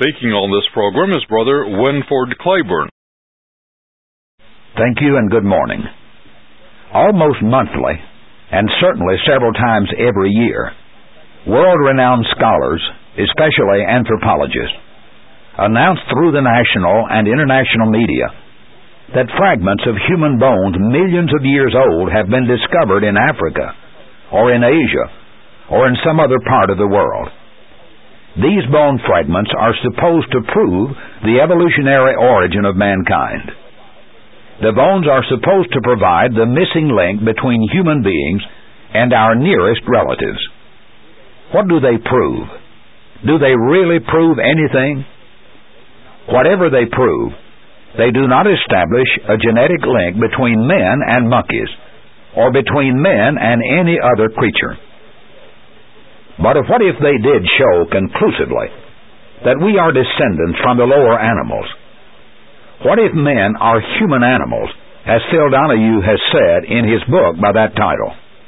Speaking on this program is Brother Winford Claiborne. Thank you and good morning. Almost monthly, and certainly several times every year, world-renowned scholars, especially anthropologists, announce through the national and international media that fragments of human bones millions of years old have been discovered in Africa, or in Asia, or in some other part of the world. These bone fragments are supposed to prove the evolutionary origin of mankind. The bones are supposed to provide the missing link between human beings and our nearest relatives. What do they prove? Do they really prove anything? Whatever they prove, they do not establish a genetic link between men and monkeys, or between men and any other creature. But what if they did show conclusively that we are descendants from the lower animals? What if men are human animals, as Phil Donahue has said in his book by that title?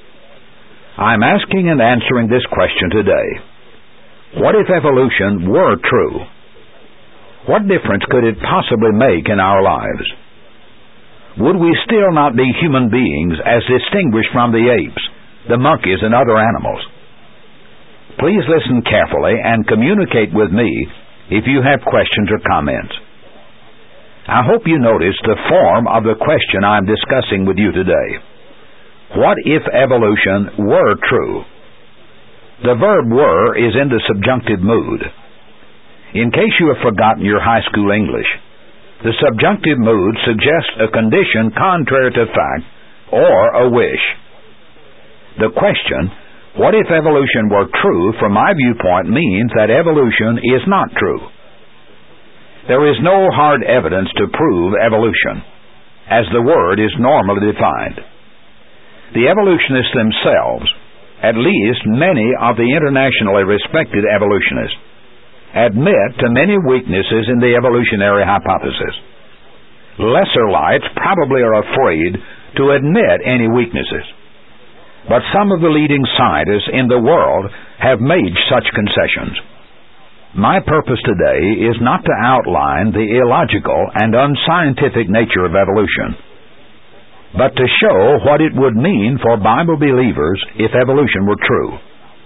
I'm asking and answering this question today. What if evolution were true? What difference could it possibly make in our lives? Would we still not be human beings as distinguished from the apes, the monkeys, and other animals? Please listen carefully and communicate with me if you have questions or comments. I hope you notice the form of the question I am discussing with you today. What if evolution were true? The verb were is in the subjunctive mood. In case you have forgotten your high school English, the subjunctive mood suggests a condition contrary to fact or a wish. The question, what if evolution were true, from my viewpoint, means that evolution is not true. There is no hard evidence to prove evolution, as the word is normally defined. The evolutionists themselves, at least many of the internationally respected evolutionists, admit to many weaknesses in the evolutionary hypothesis. Lesser lights probably are afraid to admit any weaknesses. But some of the leading scientists in the world have made such concessions. My purpose today is not to outline the illogical and unscientific nature of evolution, but to show what it would mean for Bible believers if evolution were true.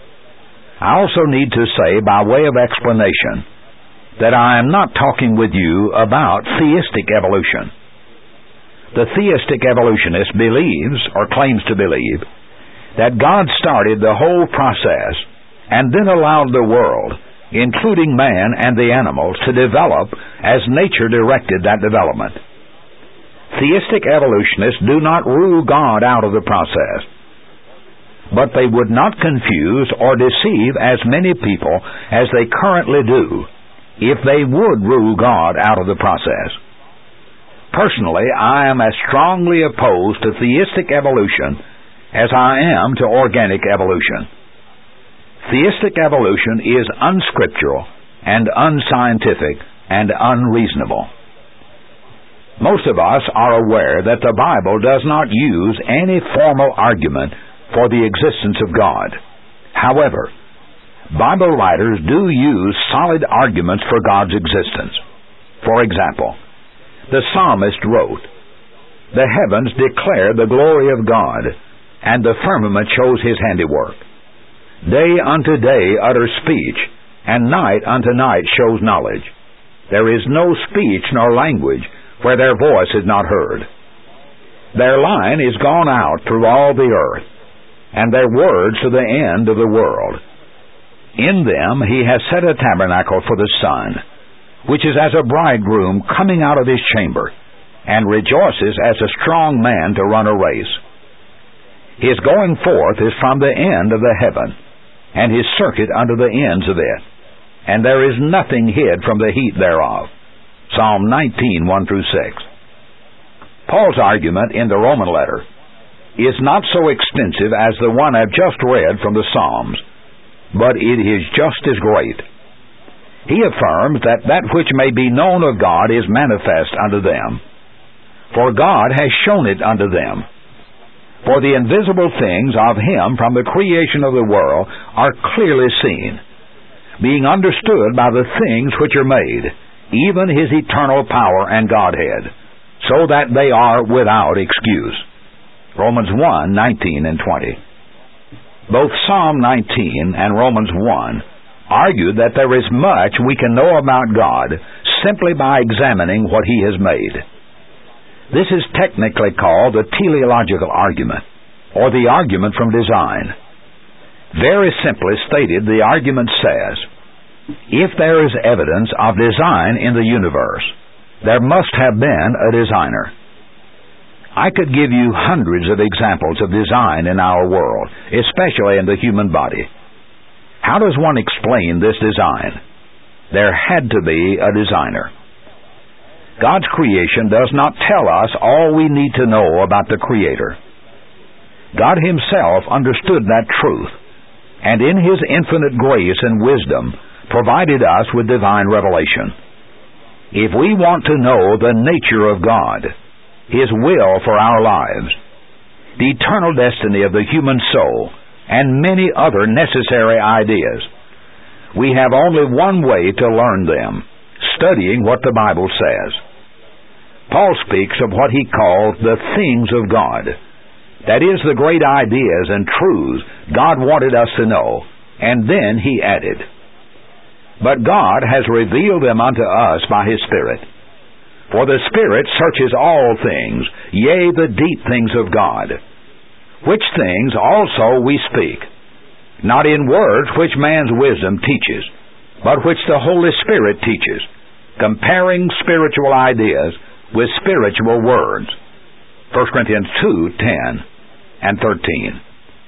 I also need to say, by way of explanation, that I am not talking with you about theistic evolution. The theistic evolutionist believes, or claims to believe, that God started the whole process and then allowed the world, including man and the animals, to develop as nature directed that development. Theistic evolutionists do not rule God out of the process, but they would not confuse or deceive as many people as they currently do if they would rule God out of the process. Personally, I am as strongly opposed to theistic evolution as I am to organic evolution. Theistic evolution is unscriptural and unscientific and unreasonable. Most of us are aware that the Bible does not use any formal argument for the existence of God. However, Bible writers do use solid arguments for God's existence. For example, the psalmist wrote, "The heavens declare the glory of God, and the firmament shows his handiwork. Day unto day utters speech, and night unto night shows knowledge. There is no speech nor language where their voice is not heard. Their line is gone out through all the earth, and their words to the end of the world. In them he has set a tabernacle for the sun, which is as a bridegroom coming out of his chamber, and rejoices as a strong man to run a race. His going forth is from the end of the heaven, and his circuit unto the ends of it, and there is nothing hid from the heat thereof." Psalm 19, 1-6. Paul's argument in the Roman letter is not so extensive as the one I've just read from the Psalms, but it is just as great. He affirms that that which may be known of God is manifest unto them, for God has shown it unto them. For the invisible things of him from the creation of the world are clearly seen, being understood by the things which are made, even his eternal power and Godhead, so that they are without excuse. Romans 1:19 and 20. Both Psalm 19 and Romans 1 argue that there is much we can know about God simply by examining what he has made. This is technically called the teleological argument, or the argument from design. Very simply stated, the argument says, if there is evidence of design in the universe, there must have been a designer. I could give you hundreds of examples of design in our world, especially in the human body. How does one explain this design? There had to be a designer. God's creation does not tell us all we need to know about the Creator. God himself understood that truth, and in his infinite grace and wisdom provided us with divine revelation. If we want to know the nature of God, his will for our lives, the eternal destiny of the human soul, and many other necessary ideas, we have only one way to learn them, studying what the Bible says. Paul speaks of what he calls the things of God. That is, the great ideas and truths God wanted us to know, and then he added, but God has revealed them unto us by his Spirit. For the Spirit searches all things, yea, the deep things of God, which things also we speak, not in words which man's wisdom teaches, but which the Holy Spirit teaches, comparing spiritual ideas with spiritual words. 1 Corinthians 2:10 and 13.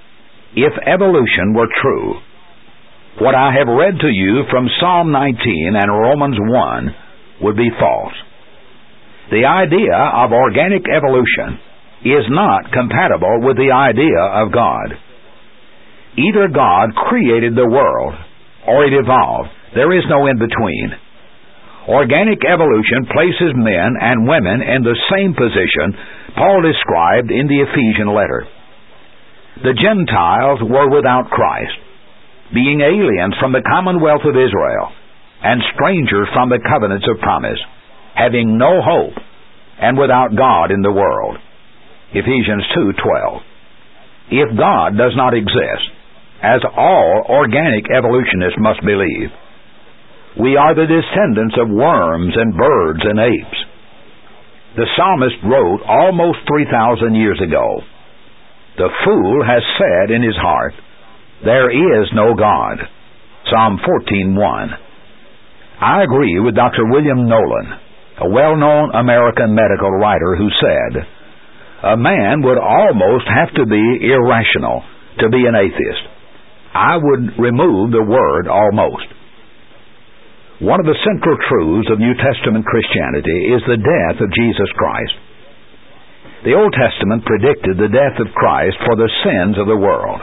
If evolution were true, what I have read to you from Psalm 19 and Romans 1 would be false. The idea of organic evolution is not compatible with the idea of God. Either God created the world or it evolved. There is no in-between. Organic evolution places men and women in the same position Paul described in the Ephesian letter. The Gentiles were without Christ, being aliens from the commonwealth of Israel, and strangers from the covenants of promise, having no hope, and without God in the world. Ephesians 2:12. If God does not exist, as all organic evolutionists must believe, we are the descendants of worms and birds and apes. The psalmist wrote almost 3,000 years ago, the fool has said in his heart, there is no God. Psalm 14:1. I agree with Dr. William Nolan, a well-known American medical writer, who said, a man would almost have to be irrational to be an atheist. I would remove the word almost. One of the central truths of New Testament Christianity is the death of Jesus Christ. The Old Testament predicted the death of Christ for the sins of the world.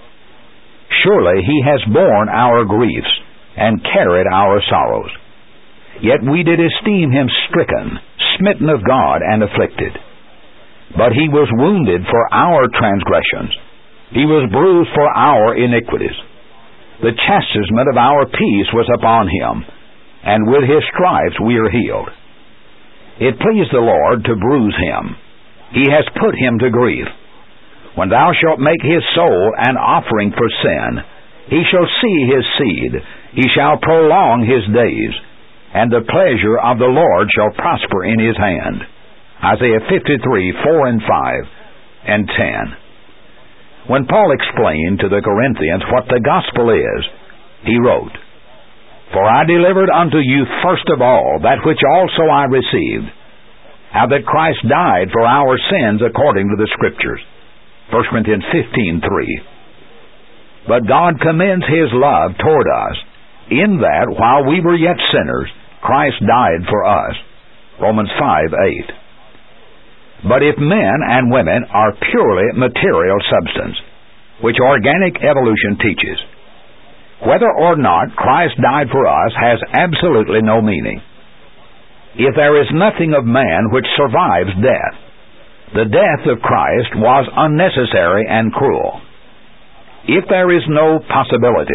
Surely he has borne our griefs and carried our sorrows. Yet we did esteem him stricken, smitten of God, and afflicted. But he was wounded for our transgressions. He was bruised for our iniquities. The chastisement of our peace was upon him, and with his stripes we are healed. It pleased the Lord to bruise him. He has put him to grief. When thou shalt make his soul an offering for sin, he shall see his seed, he shall prolong his days, and the pleasure of the Lord shall prosper in his hand. Isaiah 53:4 and 5 and 10. When Paul explained to the Corinthians what the gospel is, he wrote, for I delivered unto you first of all that which also I received, how that Christ died for our sins according to the Scriptures. 1 Corinthians 15:3. But God commends his love toward us, in that while we were yet sinners, Christ died for us. Romans 5:8. But if men and women are purely material substance, which organic evolution teaches, whether or not Christ died for us has absolutely no meaning. If there is nothing of man which survives death, the death of Christ was unnecessary and cruel. If there is no possibility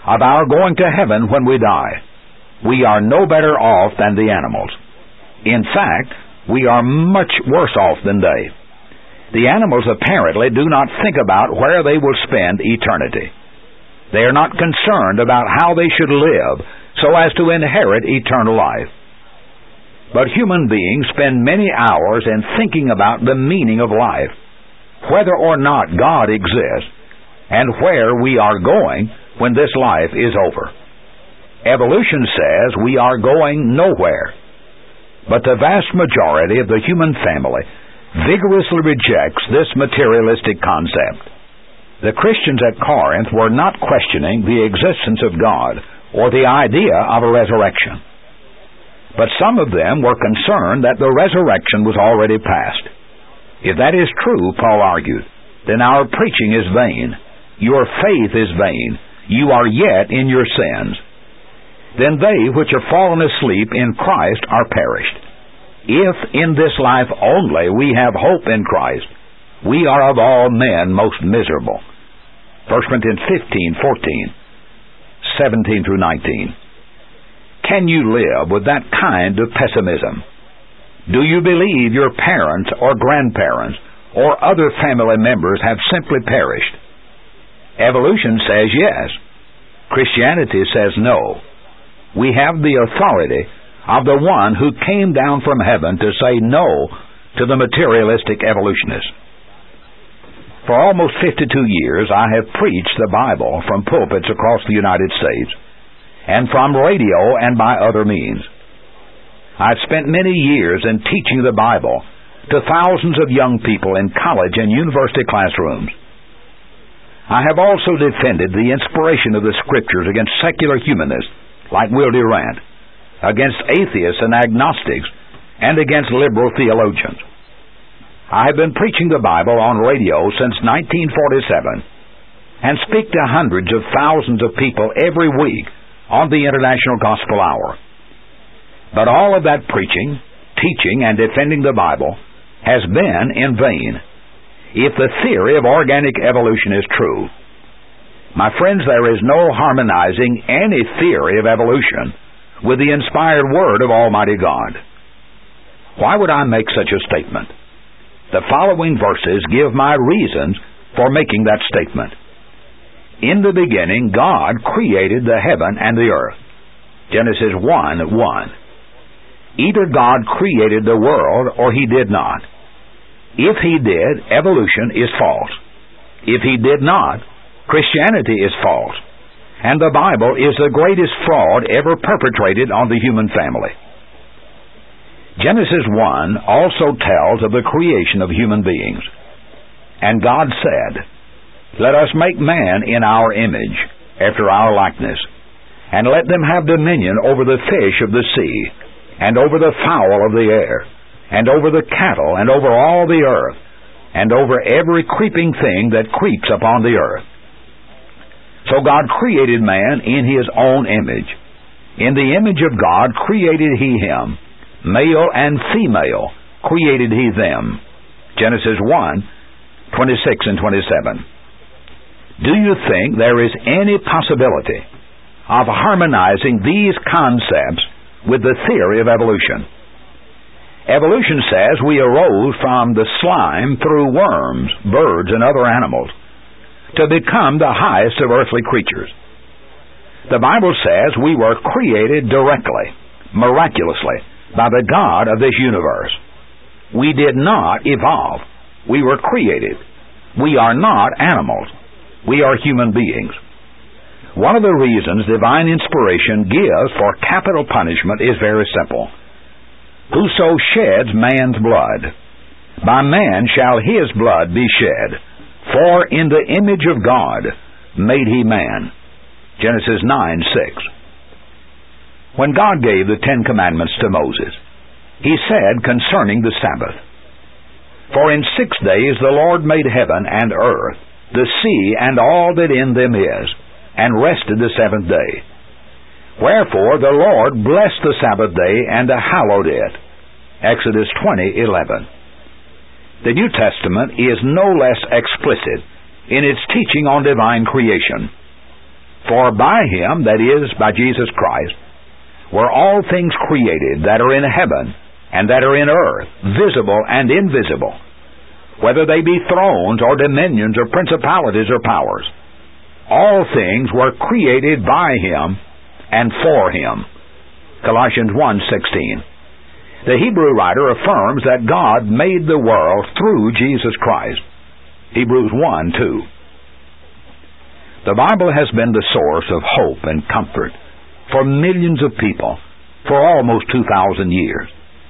of our going to heaven when we die, we are no better off than the animals. In fact, we are much worse off than they. The animals apparently do not think about where they will spend eternity. They are not concerned about how they should live so as to inherit eternal life. But human beings spend many hours in thinking about the meaning of life, whether or not God exists, and where we are going when this life is over. Evolution says we are going nowhere. But the vast majority of the human family vigorously rejects this materialistic concept. The Christians at Corinth were not questioning the existence of God or the idea of a resurrection. But some of them were concerned that the resurrection was already past. If that is true, Paul argued, then our preaching is vain. Your faith is vain. You are yet in your sins. Then they which are fallen asleep in Christ are perished. If in this life only we have hope in Christ, we are of all men most miserable. 1 Corinthians 15:14, 17 through 19. Can you live with that kind of pessimism? Do you believe your parents or grandparents or other family members have simply perished? Evolution says yes. Christianity says no. We have the authority of the one who came down from heaven to say no to the materialistic evolutionists. For almost 52 years, I have preached the Bible from pulpits across the United States and from radio and by other means. I've spent many years in teaching the Bible to thousands of young people in college and university classrooms. I have also defended the inspiration of the Scriptures against secular humanists like Will Durant, against atheists and agnostics, and against liberal theologians. I have been preaching the Bible on radio since 1947 and speak to hundreds of thousands of people every week on the International Gospel Hour. But all of that preaching, teaching, and defending the Bible has been in vain if the theory of organic evolution is true. My friends, there is no harmonizing any theory of evolution with the inspired Word of Almighty God. Why would I make such a statement? The following verses give my reasons for making that statement. In the beginning, God created the heaven and the earth. Genesis 1:1. Either God created the world or He did not. If He did, evolution is false. If He did not, Christianity is false. And the Bible is the greatest fraud ever perpetrated on the human family. Genesis 1 also tells of the creation of human beings. And God said, "Let us make man in our image, after our likeness, and let them have dominion over the fish of the sea, and over the fowl of the air, and over the cattle, and over all the earth, and over every creeping thing that creeps upon the earth." So God created man in His own image. In the image of God created He him. Male and female created He them. Genesis 1:26 and 27. Do you think there is any possibility of harmonizing these concepts with the theory of evolution? Evolution says we arose from the slime through worms, birds, and other animals to become the highest of earthly creatures. The Bible says we were created directly, miraculously, by the God of this universe. We did not evolve. We were created. We are not animals. We are human beings. One of the reasons divine inspiration gives for capital punishment is very simple. Whoso sheds man's blood, by man shall his blood be shed. For in the image of God made He man. Genesis 9:6. When God gave the 10 Commandments to Moses, He said concerning the Sabbath, "For in 6 days the Lord made heaven and earth, the sea, and all that in them is, and rested the 7th day. Wherefore the Lord blessed the Sabbath day and hallowed it." Exodus 20:11. The New Testament is no less explicit in its teaching on divine creation. For by him, that is, by Jesus Christ, were all things created that are in heaven and that are in earth, visible and invisible, whether they be thrones or dominions or principalities or powers. All things were created by him and for him. Colossians 1:16. The Hebrew writer affirms that God made the world through Jesus Christ. Hebrews 1:2. The Bible has been the source of hope and comfort for millions of people for almost 2,000 years.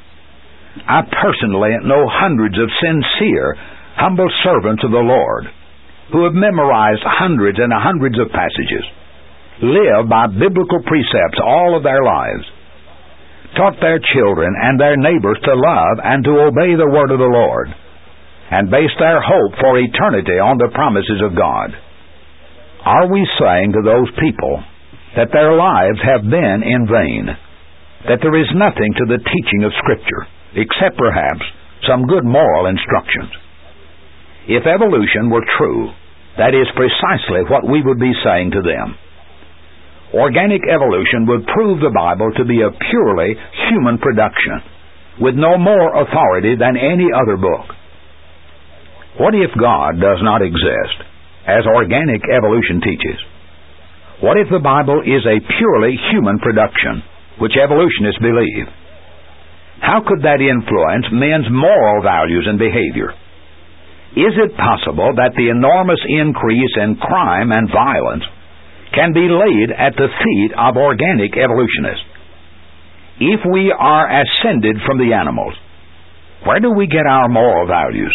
I personally know hundreds of sincere, humble servants of the Lord who have memorized hundreds and hundreds of passages, lived by biblical precepts all of their lives, taught their children and their neighbors to love and to obey the word of the Lord, and based their hope for eternity on the promises of God. Are we saying to those people that their lives have been in vain, that there is nothing to the teaching of Scripture, except perhaps some good moral instructions? If evolution were true, that is precisely what we would be saying to them. Organic evolution would prove the Bible to be a purely human production, with no more authority than any other book. What if God does not exist, as organic evolution teaches? What if the Bible is a purely human production, which evolutionists believe? How could that influence men's moral values and behavior? Is it possible that the enormous increase in crime and violence can be laid at the feet of organic evolutionists? If we are ascended from the animals, where do we get our moral values?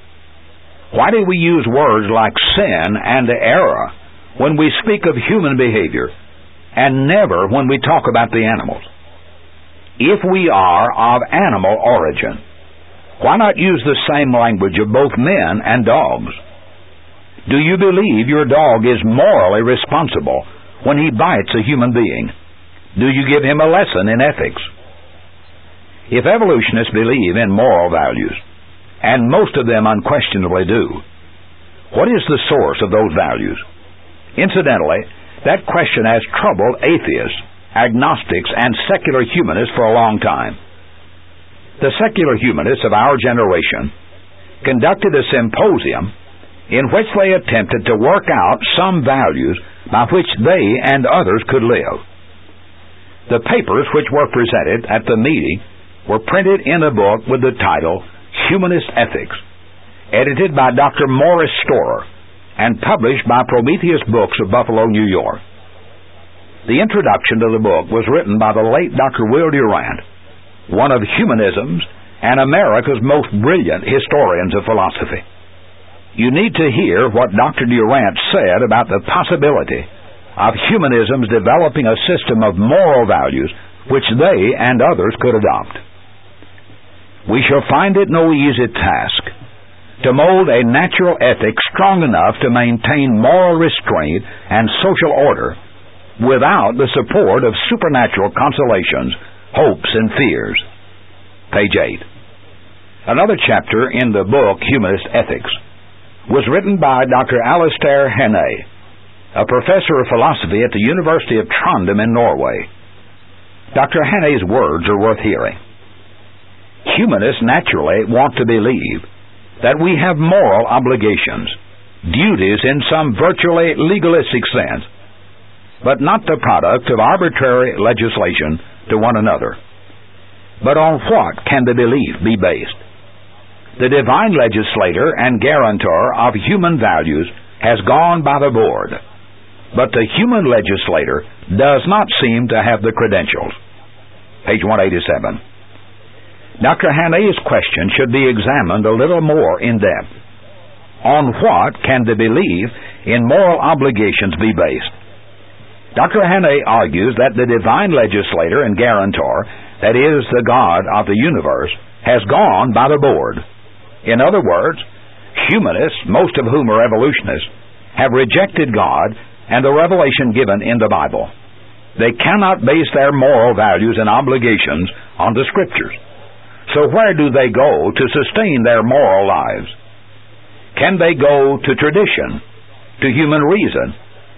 Why do we use words like sin and error when we speak of human behavior, and never when we talk about the animals? If we are of animal origin, why not use the same language of both men and dogs? Do you believe your dog is morally responsible when he bites a human being? Do you give him a lesson in ethics? If evolutionists believe in moral values, and most of them unquestionably do, what is the source of those values? Incidentally, that question has troubled atheists, agnostics, and secular humanists for a long time. The secular humanists of our generation conducted a symposium in which they attempted to work out some values by which they and others could live. The papers which were presented at the meeting were printed in a book with the title Humanist Ethics, edited by Dr. Morris Storer and published by Prometheus Books of Buffalo, New York. The introduction to the book was written by the late Dr. Will Durant, one of humanism's and America's most brilliant historians of philosophy. You need to hear what Dr. Durant said about the possibility of humanism's developing a system of moral values which they and others could adopt. We shall find it no easy task to mold a natural ethic strong enough to maintain moral restraint and social order without the support of supernatural consolations, hopes, and fears. Page 8. Another chapter in the book Humanist Ethics was written by Dr. Alistair Hannay, a professor of philosophy at the University of Trondheim in Norway. Dr. Hannay's words are worth hearing. Humanists naturally want to believe that we have moral obligations, duties in some virtually legalistic sense, but not the product of arbitrary legislation to one another. But on what can the belief be based? The divine legislator and guarantor of human values has gone by the board, but the human legislator does not seem to have the credentials. Page 187. Dr. Hannay's question should be examined a little more in depth. On what can the belief in moral obligations be based? Dr. Hannay argues that the divine legislator and guarantor, that is, the God of the universe, has gone by the board. In other words, humanists, most of whom are evolutionists, have rejected God and the revelation given in the Bible. They cannot base their moral values and obligations on the Scriptures. So where do they go to sustain their moral lives? Can they go to tradition, to human reason,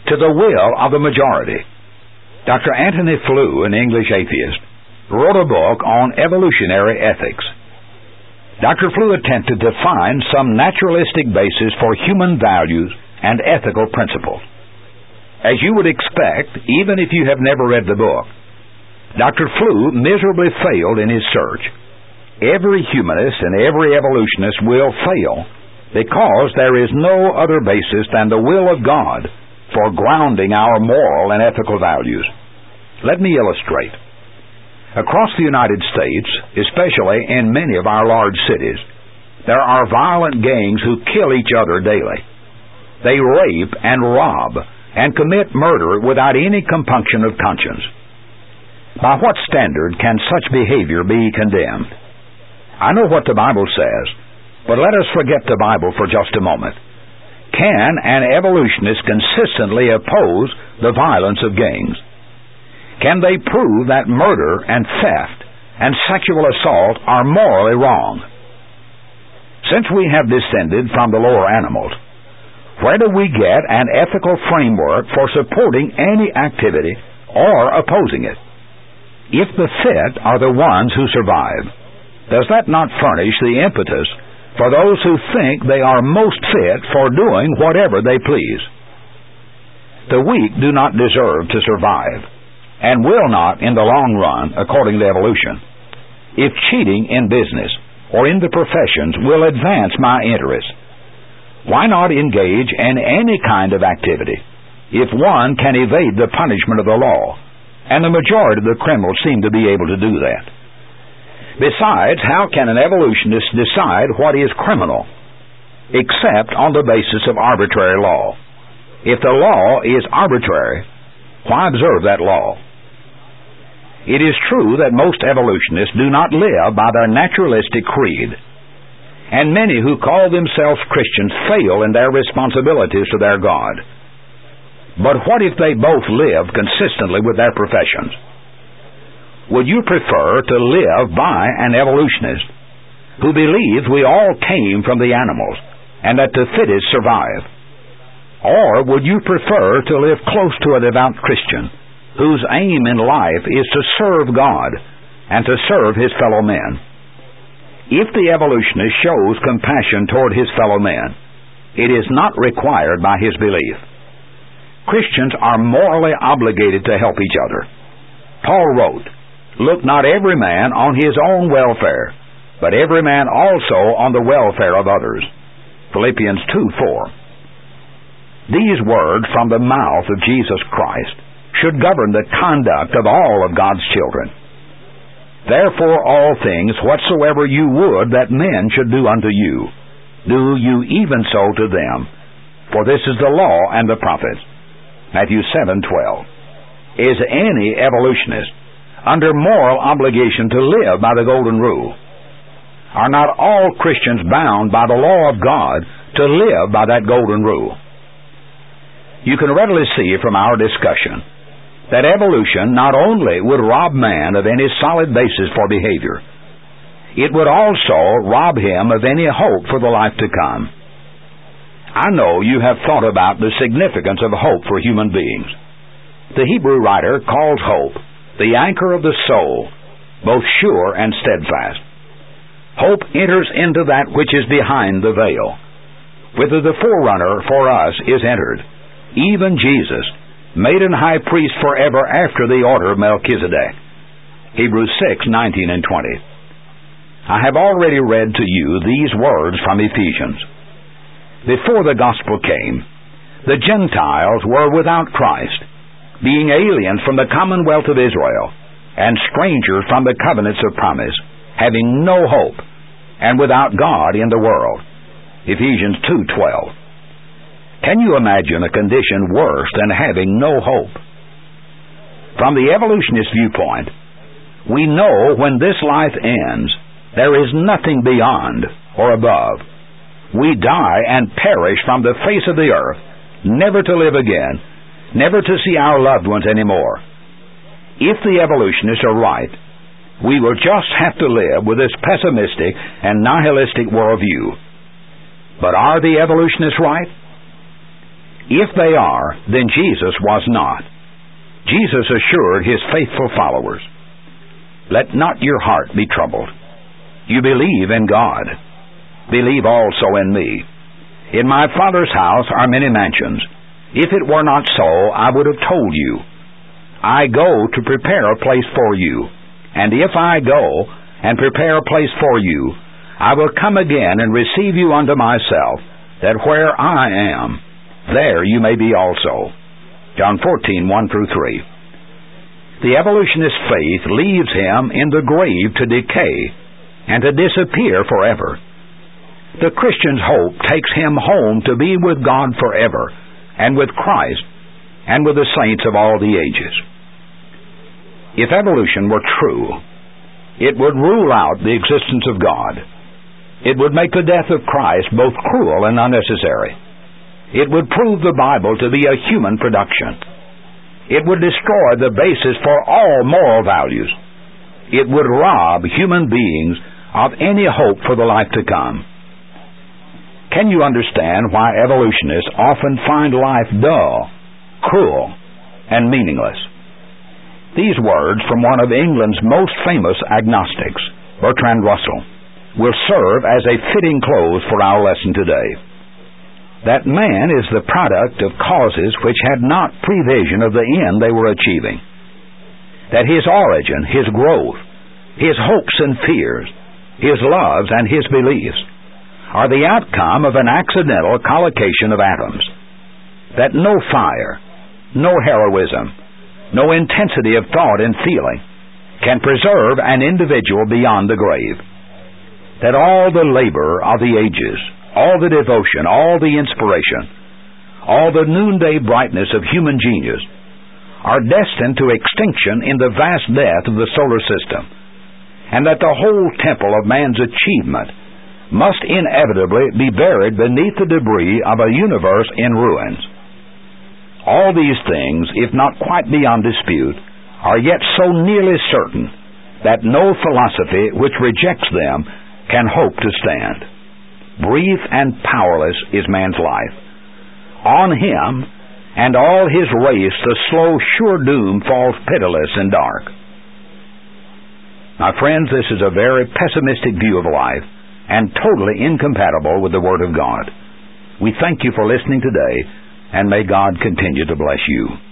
to the will of the majority. Dr. Antony Flew, an English atheist, wrote a book on evolutionary ethics. Dr. Flew attempted to find some naturalistic basis for human values and ethical principles. As you would expect, even if you have never read the book, Dr. Flew miserably failed in his search. Every humanist and every evolutionist will fail because there is no other basis than the will of God for grounding our moral and ethical values. Let me illustrate. Across the United States, especially in many of our large cities, there are violent gangs who kill each other daily. They rape and rob and commit murder without any compunction of conscience. By what standard can such behavior be condemned? I know what the Bible says, but let us forget the Bible for just a moment. Can an evolutionist consistently oppose the violence of gangs? Can they prove that murder and theft and sexual assault are morally wrong? Since we have descended from the lower animals, where do we get an ethical framework for supporting any activity or opposing it? If the fit are the ones who survive, does that not furnish the impetus for those who think they are most fit for doing whatever they please? The weak do not deserve to survive, and will not in the long run, according to evolution. If cheating in business or in the professions will advance my interest, why not engage in any kind of activity if one can evade the punishment of the law? And the majority of the criminals seem to be able to do that. Besides, how can an evolutionist decide what is criminal except on the basis of arbitrary law? If the law is arbitrary, why observe that law? It is true that most evolutionists do not live by their naturalistic creed, and many who call themselves Christians fail in their responsibilities to their God. But what if they both live consistently with their professions? Would you prefer to live by an evolutionist who believes we all came from the animals and that the fittest survive? Or would you prefer to live close to a devout Christian whose aim in life is to serve God and to serve his fellow men? If the evolutionist shows compassion toward his fellow men, it is not required by his belief. Christians are morally obligated to help each other. Paul wrote, "Look not every man on his own welfare, but every man also on the welfare of others." Philippians 2:4. These words from the mouth of Jesus Christ should govern the conduct of all of God's children. Therefore all things whatsoever you would that men should do unto you, do you even so to them. For this is the law and the prophets. Matthew 7:12. Is any evolutionist under moral obligation to live by the golden rule? Are not all Christians bound by the law of God to live by that golden rule? You can readily see from our discussion that evolution not only would rob man of any solid basis for behavior, it would also rob him of any hope for the life to come. I know you have thought about the significance of hope for human beings. The Hebrew writer calls hope the anchor of the soul, both sure and steadfast. Hope enters into that which is behind the veil, whither the forerunner for us is entered, even Jesus, made an high priest forever after the order of Melchizedek. Hebrews 6:19 and 20. I have already read to you these words from Ephesians. Before the gospel came, the Gentiles were without Christ, being aliens from the commonwealth of Israel, and strangers from the covenants of promise, having no hope, and without God in the world. Ephesians 2:12. Can you imagine a condition worse than having no hope? From the evolutionist viewpoint, we know when this life ends, there is nothing beyond or above. We die and perish from the face of the earth, never to live again, never to see our loved ones anymore. If the evolutionists are right, we will just have to live with this pessimistic and nihilistic worldview. But are the evolutionists right? If they are, then Jesus was not. Jesus assured his faithful followers, "Let not your heart be troubled. You believe in God. Believe also in me. In my Father's house are many mansions. If it were not so, I would have told you. I go to prepare a place for you. And if I go and prepare a place for you, I will come again and receive you unto myself, that where I am, there you may be also." John 14, 1-3. The evolutionist's faith leaves him in the grave to decay and to disappear forever. The Christian's hope takes him home to be with God forever, and with Christ, and with the saints of all the ages. If evolution were true, it would rule out the existence of God. It would make the death of Christ both cruel and unnecessary. It would prove the Bible to be a human production. It would destroy the basis for all moral values. It would rob human beings of any hope for the life to come. Can you understand why evolutionists often find life dull, cruel, and meaningless? These words from one of England's most famous agnostics, Bertrand Russell, will serve as a fitting close for our lesson today. That man is the product of causes which had not prevision of the end they were achieving. That his origin, his growth, his hopes and fears, his loves and his beliefs are the outcome of an accidental collocation of atoms. That no fire, no heroism, no intensity of thought and feeling can preserve an individual beyond the grave. That all the labor of the ages, all the devotion, all the inspiration, all the noonday brightness of human genius are destined to extinction in the vast death of the solar system, and that the whole temple of man's achievement must inevitably be buried beneath the debris of a universe in ruins. All these things, if not quite beyond dispute, are yet so nearly certain that no philosophy which rejects them can hope to stand. Brief and powerless is man's life. On him and all his race the slow, sure doom falls pitiless and dark. My friends, this is a very pessimistic view of life and totally incompatible with the Word of God. We thank you for listening today, and may God continue to bless you.